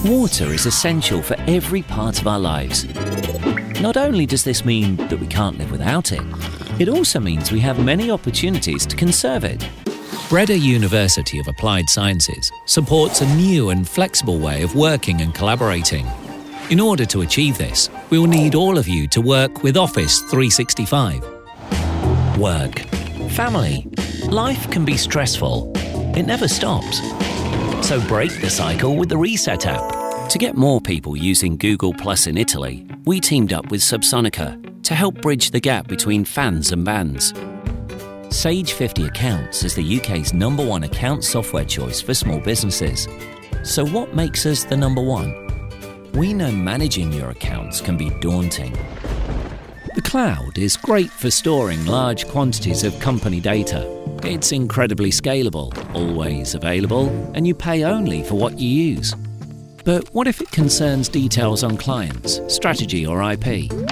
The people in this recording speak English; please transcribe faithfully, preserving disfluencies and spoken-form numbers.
Water is essential for every part of our lives. Not only does this mean that we can't live without it, it also means we have many opportunities to conserve it. Breda University of Applied Sciences supports a new and flexible way of working and collaborating. In order to achieve this, we will need all of you to work with Office three sixty-five. Work, family, life can be stressful. It never stops. So break the cycle with the Reset app. To get more people using Google Plus in Italy, we teamed up with Subsonica to help bridge the gap between fans and bands. Sage fifty Accounts is the U K's number one account software choice for small businesses. So what makes us the number one? We know managing your accounts can be daunting. The cloud is great for storing large quantities of company data. It's incredibly scalable, always available, and you pay only for what you use. But what if it concerns details on clients, strategy or I P?